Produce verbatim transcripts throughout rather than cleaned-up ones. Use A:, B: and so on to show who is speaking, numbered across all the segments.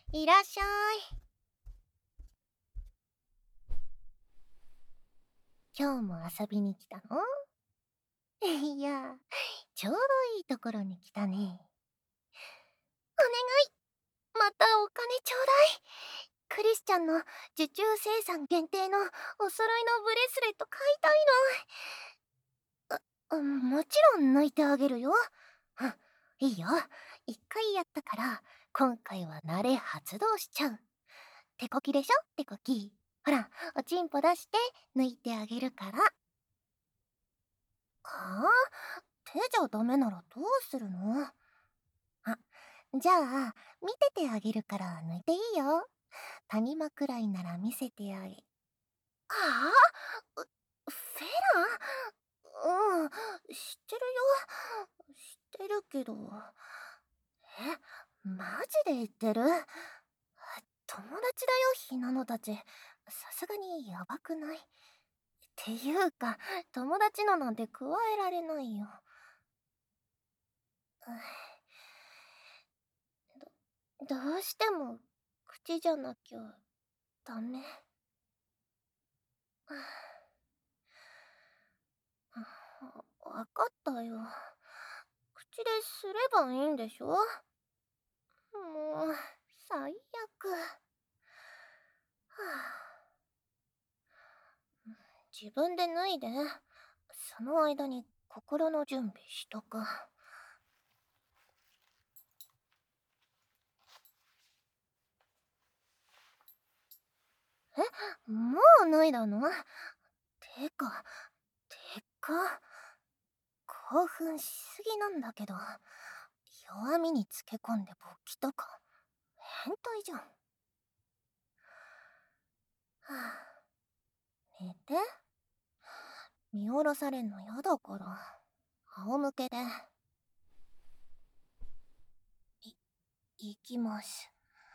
A: いらっしゃい。今日も遊びに来たの？いや、ちょうどいいところに来たね。お願い、またお金ちょうだい。クリスチャンの受注生産限定のお揃いのブレスレット買いたいの。あ、もちろん抜いてあげるよ。うん、いいよ。一回やったから、今回は慣れ発動しちゃう。手こきでしょ、手こき。ほら、おちんぽ出して抜いてあげるから。はあ、手じゃダメならどうするの？あ、じゃあ、見ててあげるから抜いていいよ。谷間くらいなら見せてあげ。はあ？うフェラン？うん、知ってるよ。知ってるけど。え、マジで言ってる？友達だよ、ひなのたち。さすがにやばくない？っていうか、友達のなんて加えられないよ。ど、どうしても口じゃなきゃダメ。わかったよ。口ですればいいんでしょ？もう、最悪。はあ、自分で脱いで。その間に心の準備しとく。え、もう脱いだの？てか、てか、興奮しすぎなんだけど、弱みにつけ込んで勃起とか、変態じゃん。はあ、寝て。見下ろされんのやだから、仰向けで。い、行きます。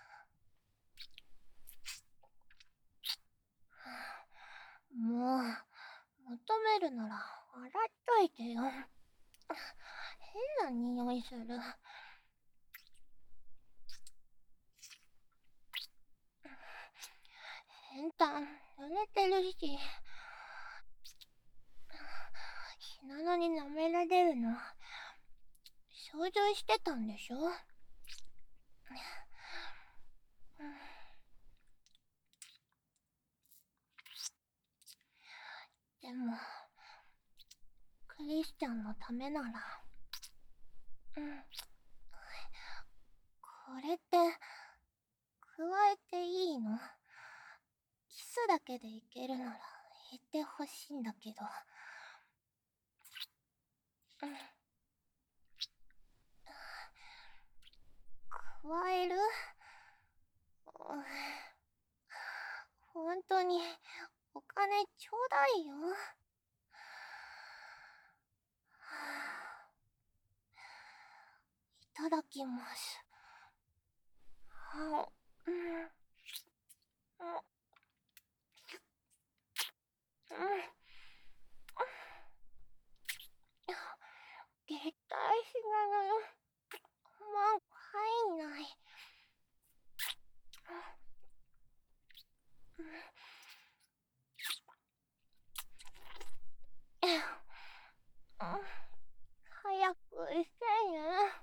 A: もう、求めるなら洗っといてよ。変な匂いする。変態、濡れてるし。ひなのに舐められるの、想像してたんでしょ？でも、クリスチャンのためなら。うん。これって、加えていいの？キスだけでいけるなら言ってほしいんだけど。うん。加える？ほんとに、お金ちょうだいよ。いただきます。はうん。うん。うん。絶対しなのよ。もう入んない。早くしてね。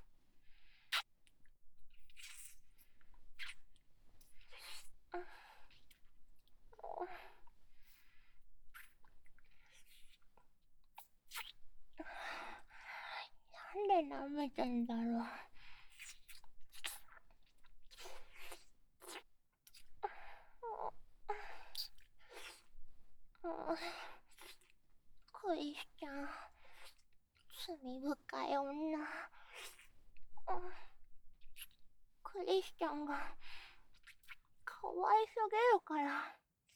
A: なんで舐めてんだろう。クリスチャン、罪深い女。クリスチャンがかわいすぎるから。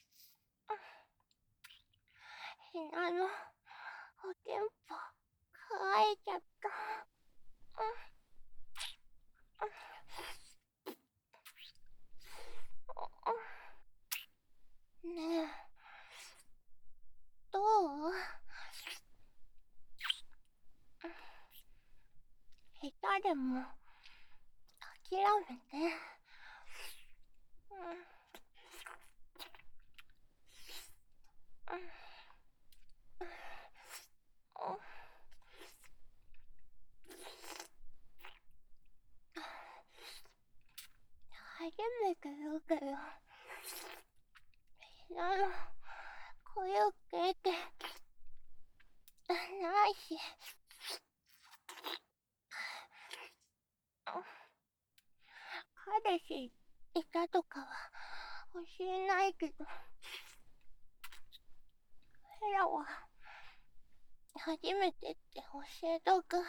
A: ひなのおちんぽ乾いちゃった。ねえ、どう？下手でも諦めて。 初めてだけど、ひなの声を聞いてないし、彼氏いたとかは教えないけど、ヘラは初めてって教えとく。うん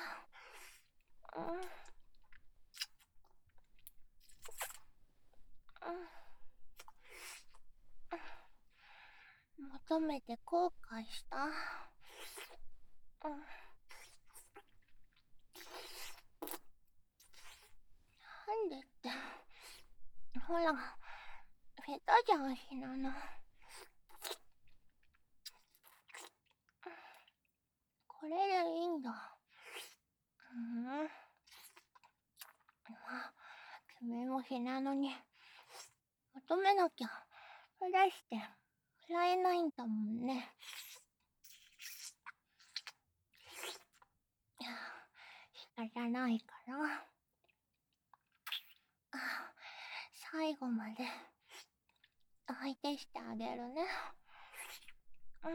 A: 求めて後悔した。うん。なんでって。ほら、下手じゃん、ひなの。これでいいんだ。うん。まあ、君もひなのに求めなきゃ、ふらしてもらえないんだもんね。仕方ないから。最後まで相手してあげるね。うん。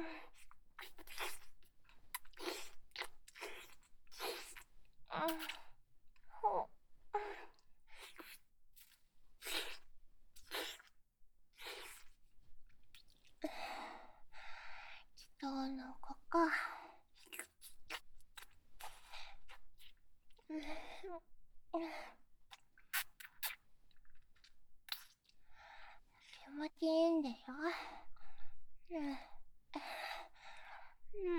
A: うん。ほう。今日の子か。うん。気持ちいいんでしょ。うん。うん。うん。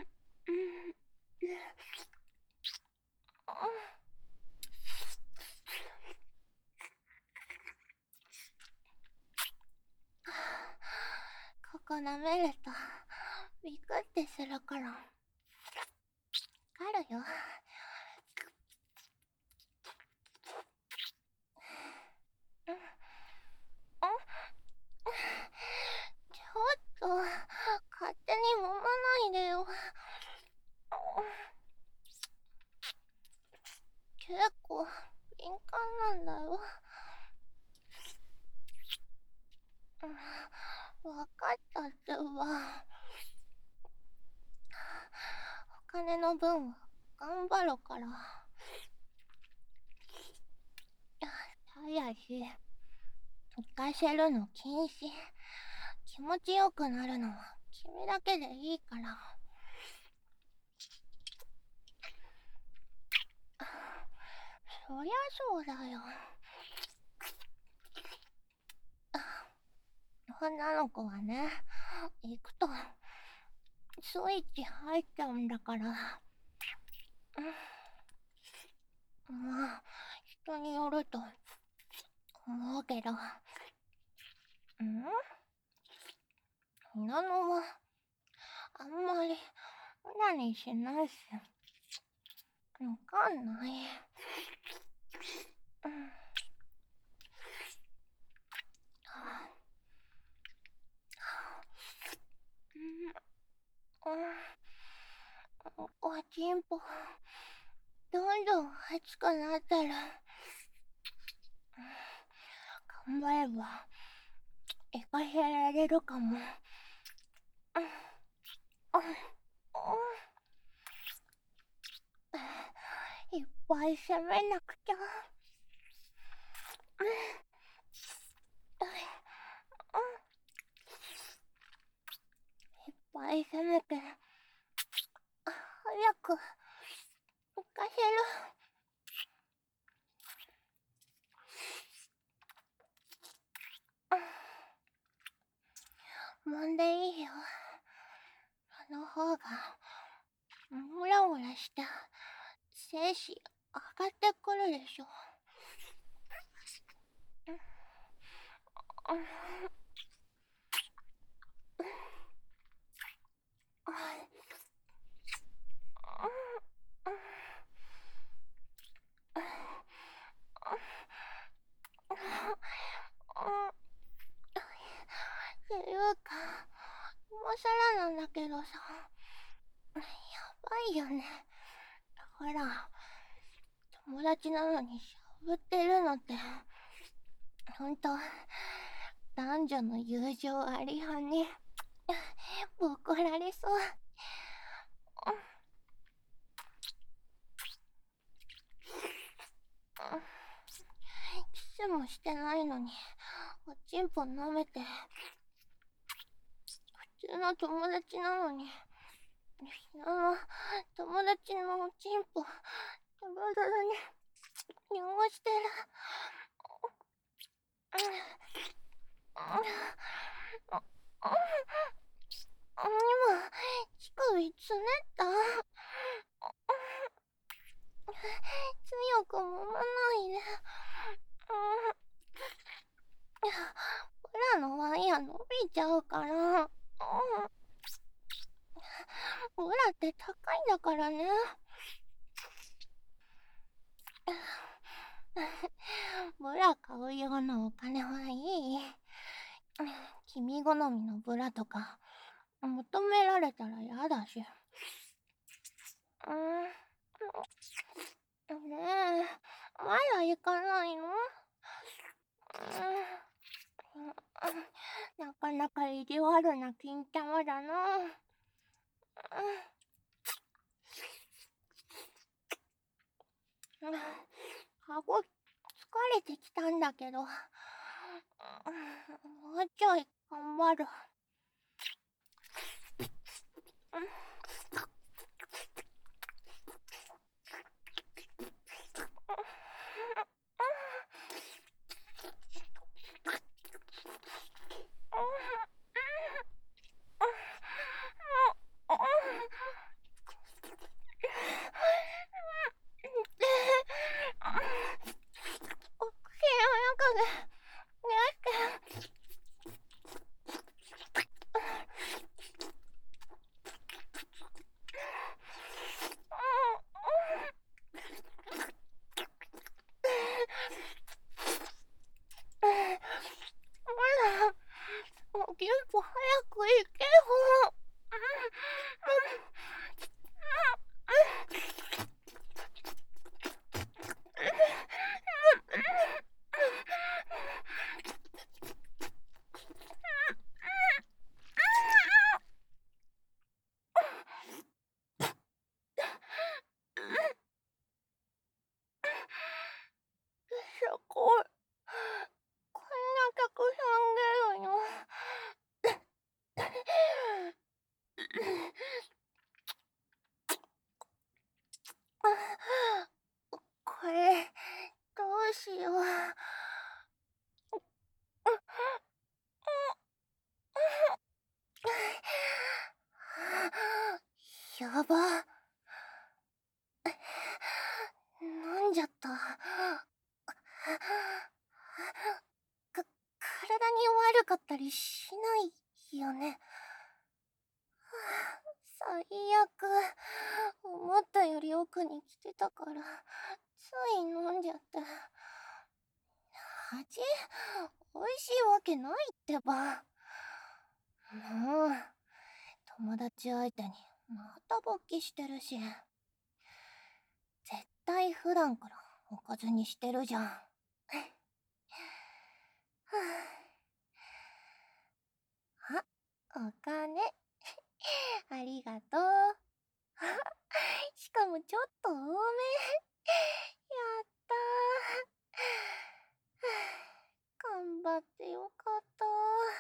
A: ここ舐めるとビクってするから。わかるよ。うん。ちょっと勝手に揉まないでよ。結構敏感なんだよ。わかったってば。お金の分は頑張るから。たやし、浮かせるの禁止。気持ちよくなるのは君だけでいいから。そりゃそうだよ。女の子はね、行くとスイッチ入っちゃうんだから。まあ、人によると思うけど。ん？ひなのはあんまり何しないし、わかんない。うん。うん、おちんぽどんどん熱くなってる。頑張れば行かせられるかも。うん。うん。いっぱい攻めなくちゃ。うん。いっぱい攻めて早く浮かせる。揉んでいいよ。その方がムラムラした精子上がってくるでしょ。うん。 更なんだけどさ、やばいよね。ほら、友達なのにしゃぶってるのって、ほんと、男女の友情ありはね。怒られそう。キスもしてないのに、おちんぽ舐めて。普通の友達なのに、あの、友達のおちんぽ、ドロドロに汚してる。今、乳首つねった。強く揉まないで。ブラのワイヤ伸びちゃうから。ブラって高いんだからね。ブラ買うようなお金はいい。君好みのブラとか求められたらやだし。うん。ねえ、まだ行かないの？うん、なかなか意地悪な金玉だな。顎疲れてきたんだけど、もうちょい頑張る。もう結構早く行けよ。すごい。こんなたくさん出るの。これ、どうしよう。やば。飲んじゃった。か、体に悪かったりしないよね。最悪。思ったより奥に来てたから、つい飲んじゃった。味、美味しいわけないってば。もう、友達相手にまた勃起してるし。絶対普段からおかずにしてるじゃん。はあ、あ、お金。ありがとう。しかもちょっと多め。やったー。頑張ってよかった。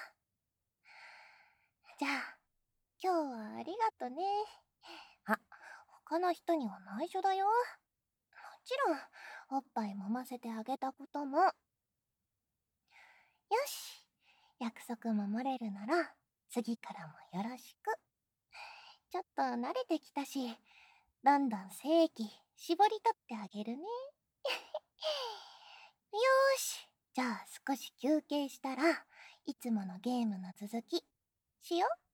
A: じゃあ、今日はありがとね。あ、他の人には内緒だよ。もちろん、おっぱい揉ませてあげたことも。よし、約束守れるなら、次からもよろしく。ちょっと慣れてきたし、どんどん精液絞り取ってあげるね。よーし、じゃあ少し休憩したらいつものゲームの続きしよう。